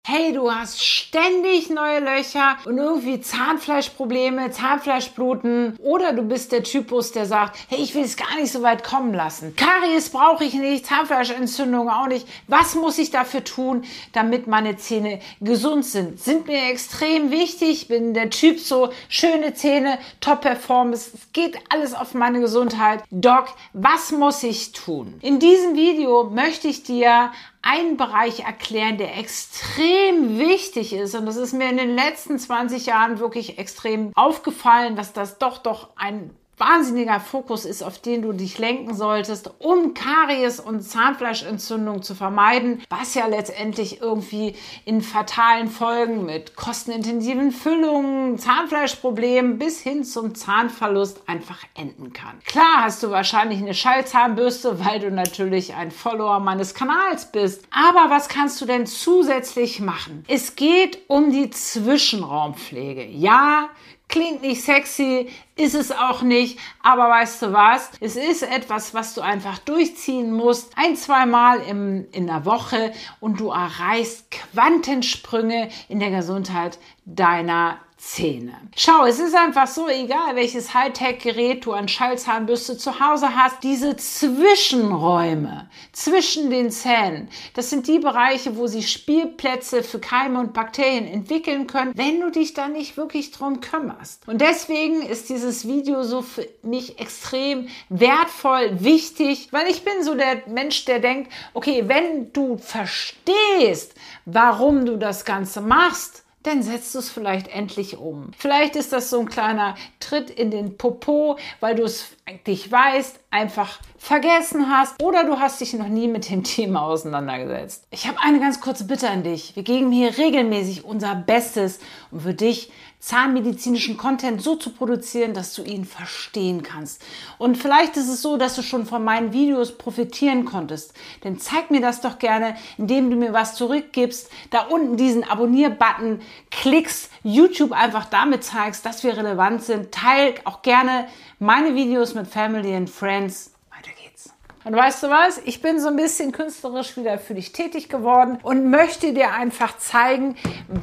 Hey, du hast ständig neue Löcher und irgendwie Zahnfleischprobleme, Zahnfleischbluten, oder du bist der Typus, der sagt, hey, ich will es gar nicht so weit kommen lassen. Karies brauche ich nicht, Zahnfleischentzündung auch nicht. Was muss ich dafür tun, damit meine Zähne gesund sind? Sind mir extrem wichtig. Ich bin der Typ so, schöne Zähne, Top-Performance. Es geht alles auf meine Gesundheit. Doc, was muss ich tun? In diesem Video möchte ich dir einen Bereich erklären, der extrem wichtig ist. Und das ist mir in den letzten 20 Jahren wirklich extrem aufgefallen, dass das doch ein wahnsinniger Fokus ist, auf den du dich lenken solltest, um Karies und Zahnfleischentzündung zu vermeiden, was ja letztendlich irgendwie in fatalen Folgen mit kostenintensiven Füllungen, Zahnfleischproblemen bis hin zum Zahnverlust einfach enden kann. Klar hast du wahrscheinlich eine Schallzahnbürste, weil du natürlich ein Follower meines Kanals bist. Aber was kannst du denn zusätzlich machen? Es geht um die Zwischenraumpflege. Ja, klingt nicht sexy, ist es auch nicht, aber weißt du was? Es ist etwas, was du einfach durchziehen musst, 1-2 Mal in der Woche, und du erreichst Quantensprünge in der Gesundheit deiner Zähne. Schau, es ist einfach so, egal welches Hightech-Gerät du an Schallzahnbürste zu Hause hast, diese Zwischenräume zwischen den Zähnen, das sind die Bereiche, wo sich Spielplätze für Keime und Bakterien entwickeln können, wenn du dich da nicht wirklich drum kümmerst. Und deswegen ist dieses Video so für mich extrem wertvoll, wichtig, weil ich bin so der Mensch, der denkt, okay, wenn du verstehst, warum du das Ganze machst, dann setzt du es vielleicht endlich um. Vielleicht ist das so ein kleiner Tritt in den Popo, weil du es eigentlich weißt, einfach vergessen hast, oder du hast dich noch nie mit dem Thema auseinandergesetzt. Ich habe eine ganz kurze Bitte an dich. Wir geben hier regelmäßig unser Bestes, um für dich zahnmedizinischen Content so zu produzieren, dass du ihn verstehen kannst. Und vielleicht ist es so, dass du schon von meinen Videos profitieren konntest. Denn zeig mir das doch gerne, indem du mir was zurückgibst, da unten diesen Abonnier-Button klickst, YouTube einfach damit zeigst, dass wir relevant sind. Teil auch gerne meine Videos mit Family and Friends. Weiter geht's. Und weißt du was? Ich bin so ein bisschen künstlerisch wieder für dich tätig geworden und möchte dir einfach zeigen,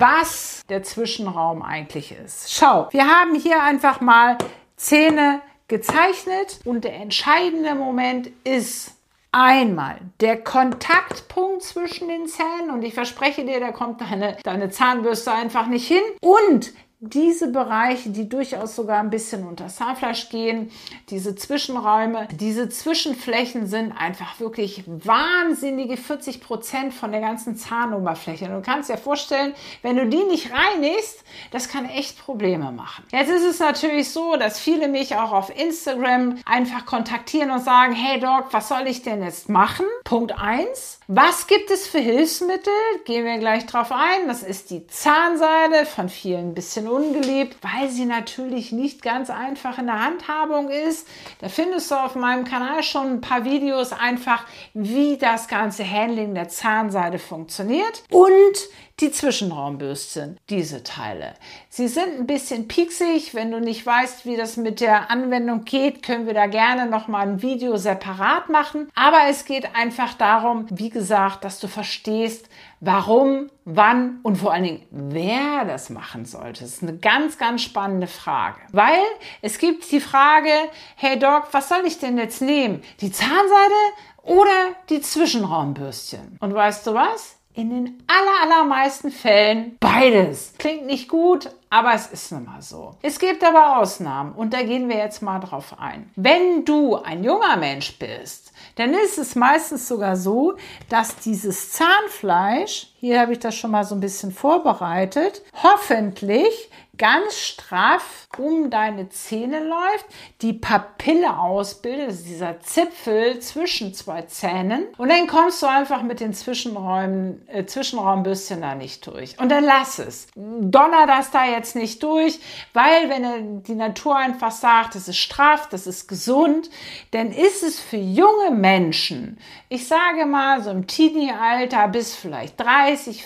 was der Zwischenraum eigentlich ist. Schau, wir haben hier einfach mal Zähne gezeichnet, und der entscheidende Moment ist einmal der Kontaktpunkt zwischen den Zähnen, und ich verspreche dir, da kommt deine Zahnbürste einfach nicht hin, und diese Bereiche, die durchaus sogar ein bisschen unter Zahnfleisch gehen, diese Zwischenräume, diese Zwischenflächen sind einfach wirklich wahnsinnige 40% von der ganzen Zahnoberfläche. Und du kannst dir vorstellen, wenn du die nicht reinigst, das kann echt Probleme machen. Jetzt ist es natürlich so, dass viele mich auch auf Instagram einfach kontaktieren und sagen, hey Doc, was soll ich denn jetzt machen? Punkt 1, was gibt es für Hilfsmittel? Gehen wir gleich drauf ein. Das ist die Zahnseide, von vielen ein bisschen ungeliebt, weil sie natürlich nicht ganz einfach in der Handhabung ist. Da findest du auf meinem Kanal schon ein paar Videos einfach, wie das ganze Handling der Zahnseide funktioniert. Und die Zwischenraumbürsten, diese Teile. Sie sind ein bisschen pieksig. Wenn du nicht weißt, wie das mit der Anwendung geht, können wir da gerne nochmal ein Video separat machen. Aber es geht einfach darum, wie gesagt, dass du verstehst, warum, wann und vor allen Dingen, wer das machen sollte. Das ist eine ganz, ganz spannende Frage. Weil es gibt die Frage, hey Doc, was soll ich denn jetzt nehmen? Die Zahnseide oder die Zwischenraumbürstchen? Und weißt du was? In den allermeisten Fällen beides. Klingt nicht gut, aber es ist nun mal so. Es gibt aber Ausnahmen, und da gehen wir jetzt mal drauf ein. Wenn du ein junger Mensch bist, dann ist es meistens sogar so, dass dieses Zahnfleisch, hier habe ich das schon mal so ein bisschen vorbereitet, hoffentlich ganz straff um deine Zähne läuft, die Papille ausbildet, das ist dieser Zipfel zwischen zwei Zähnen, und dann kommst du einfach mit den Zwischenraumbürstchen da nicht durch. Und dann lass es. Donner das da jetzt nicht durch, weil wenn die Natur einfach sagt, das ist straff, das ist gesund, dann ist es für junge Menschen, ich sage mal so im Teenie-Alter bis vielleicht 30,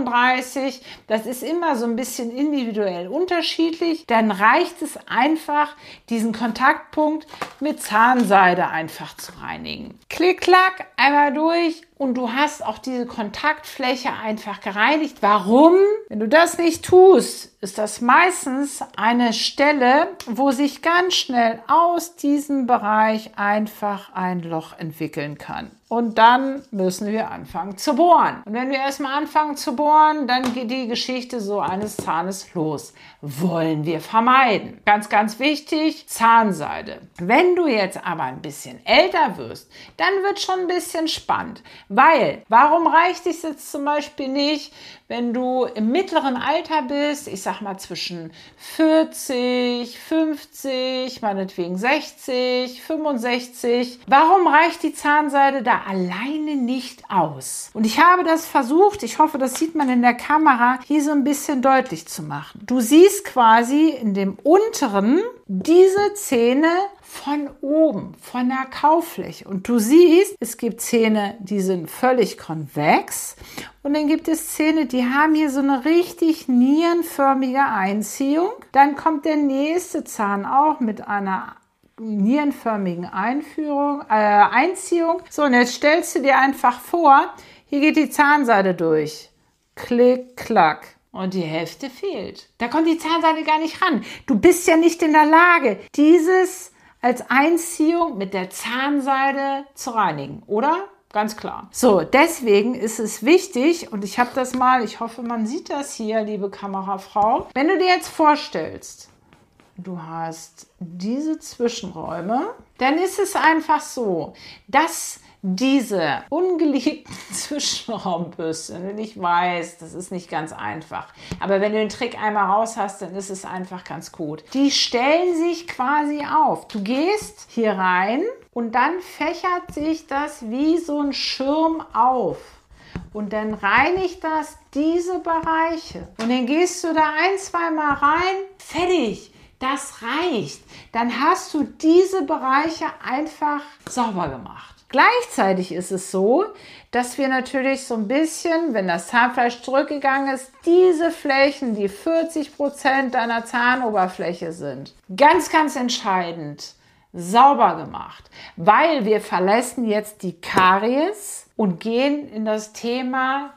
35, das ist immer so ein bisschen individuell unterschiedlich, dann reicht es einfach, diesen Kontaktpunkt mit Zahnseide einfach zu reinigen. Klick, klack, einmal durch und du hast auch diese Kontaktfläche einfach gereinigt. Warum? Wenn du das nicht tust, ist das meistens eine Stelle, wo sich ganz schnell aus diesem Bereich einfach ein Loch entwickeln kann. Und dann müssen wir anfangen zu bohren. Und wenn wir erstmal anfangen zu bohren, dann geht die Geschichte so eines Zahnes los. Wollen wir vermeiden. Ganz, ganz wichtig, Zahnseide. Wenn du jetzt aber ein bisschen älter wirst, dann wird schon ein bisschen spannend. Weil, warum reicht es jetzt zum Beispiel nicht, wenn du im mittleren Alter bist, ich sag mal zwischen 40, 50, meinetwegen 60, 65, warum reicht die Zahnseide da alleine nicht aus? Und ich habe das versucht, ich hoffe, das sieht man in der Kamera, hier so ein bisschen deutlich zu machen. Du siehst quasi in dem unteren diese Zähne von oben, von der Kaufläche. Und du siehst, es gibt Zähne, die sind völlig konvex. Und dann gibt es Zähne, die haben hier so eine richtig nierenförmige Einziehung. Dann kommt der nächste Zahn auch mit einer nierenförmigen Einziehung. So, und jetzt stellst du dir einfach vor, hier geht die Zahnseide durch. Klick, klack. Und die Hälfte fehlt. Da kommt die Zahnseide gar nicht ran. Du bist ja nicht in der Lage, dieses als Einziehung mit der Zahnseide zu reinigen, oder? Ganz klar. So, deswegen ist es wichtig, und ich habe das mal, ich hoffe, man sieht das hier, liebe Kamerafrau. Wenn du dir jetzt vorstellst, du hast diese Zwischenräume, dann ist es einfach so, dass diese ungeliebten Zwischenraumbürsten, und ich weiß, das ist nicht ganz einfach, aber wenn du den Trick einmal raus hast, dann ist es einfach ganz gut. Die stellen sich quasi auf. Du gehst hier rein und dann fächert sich das wie so ein Schirm auf. Und dann reinigt das diese Bereiche. Und dann gehst du da ein-, zweimal rein, fertig. Das reicht. Dann hast du diese Bereiche einfach sauber gemacht. Gleichzeitig ist es so, dass wir natürlich so ein bisschen, wenn das Zahnfleisch zurückgegangen ist, diese Flächen, die 40% deiner Zahnoberfläche sind, ganz, ganz entscheidend sauber gemacht, weil wir verlassen jetzt die Karies und gehen in das Thema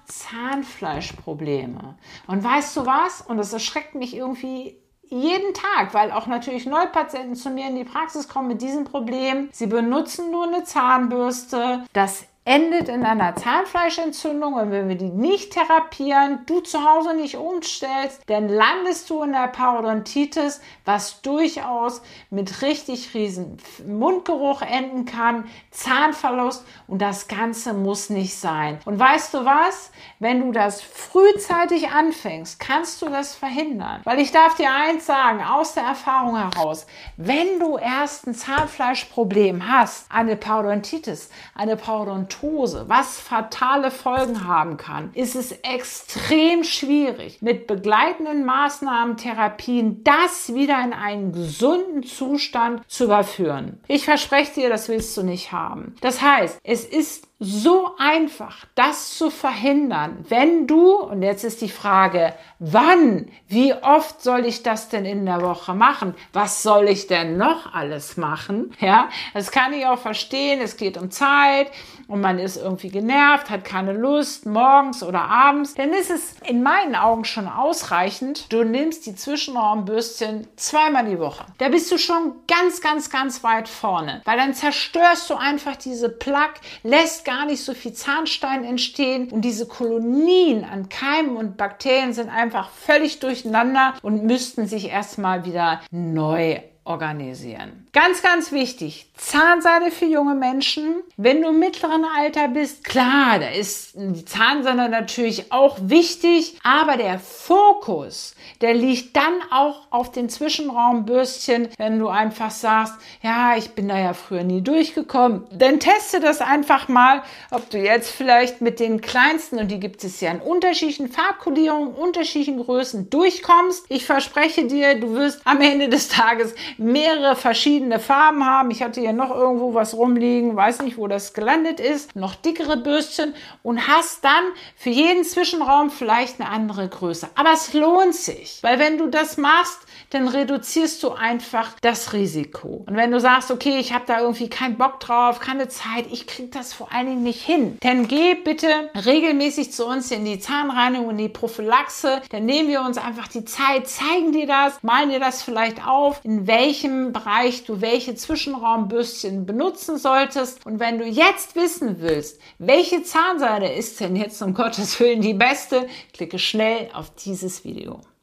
Zahnfleischprobleme. Und weißt du was? Und das erschreckt mich irgendwie jeden Tag, weil auch natürlich Neupatienten zu mir in die Praxis kommen mit diesem Problem. Sie benutzen nur eine Zahnbürste. Das endet in einer Zahnfleischentzündung, und wenn wir die nicht therapieren, du zu Hause nicht umstellst, dann landest du in der Parodontitis, was durchaus mit richtig riesen Mundgeruch enden kann, Zahnverlust, und das Ganze muss nicht sein. Und weißt du was? Wenn du das frühzeitig anfängst, kannst du das verhindern. Weil ich darf dir eins sagen, aus der Erfahrung heraus, wenn du erst ein Zahnfleischproblem hast, eine Parodontitis, eine Parodontose, was fatale Folgen haben kann, ist es extrem schwierig, mit begleitenden Maßnahmen, Therapien, das wieder in einen gesunden Zustand zu überführen. Ich verspreche dir, das willst du nicht haben. Das heißt, es ist so einfach, das zu verhindern, wenn du, und jetzt ist die Frage, wann, wie oft soll ich das denn in der Woche machen? Was soll ich denn noch alles machen? Ja, das kann ich auch verstehen, es geht um Zeit und man ist irgendwie genervt, hat keine Lust, morgens oder abends, dann ist es in meinen Augen schon ausreichend, du nimmst die Zwischenraumbürstchen zweimal die Woche. Da bist du schon ganz, ganz, ganz weit vorne, weil dann zerstörst du einfach diese Plaque, lässt gar nicht so viel Zahnstein entstehen, und diese Kolonien an Keimen und Bakterien sind einfach völlig durcheinander und müssten sich erstmal wieder neu organisieren. Ganz, ganz wichtig, Zahnseide für junge Menschen. Wenn du im mittleren Alter bist, klar, da ist die Zahnseide natürlich auch wichtig, aber der Fokus, der liegt dann auch auf den Zwischenraumbürstchen, wenn du einfach sagst, ja, ich bin da ja früher nie durchgekommen. Dann teste das einfach mal, ob du jetzt vielleicht mit den kleinsten, und die gibt es ja in unterschiedlichen Farbkodierungen, unterschiedlichen Größen, durchkommst. Ich verspreche dir, du wirst am Ende des Tages mehrere verschiedene Farben haben. Ich hatte hier noch irgendwo was rumliegen, weiß nicht, wo das gelandet ist. Noch dickere Bürstchen und hast dann für jeden Zwischenraum vielleicht eine andere Größe. Aber es lohnt sich, weil wenn du das machst, dann reduzierst du einfach das Risiko. Und wenn du sagst, okay, ich habe da irgendwie keinen Bock drauf, keine Zeit, ich kriege das vor allen Dingen nicht hin, dann geh bitte regelmäßig zu uns in die Zahnreinigung, in die Prophylaxe. Dann nehmen wir uns einfach die Zeit, zeigen dir das, malen dir das vielleicht auf, in welchem Bereich du welche Zwischenraumbürstchen benutzen solltest. Und wenn du jetzt wissen willst, welche Zahnseide ist denn jetzt um Gottes Willen die beste, klicke schnell auf dieses Video.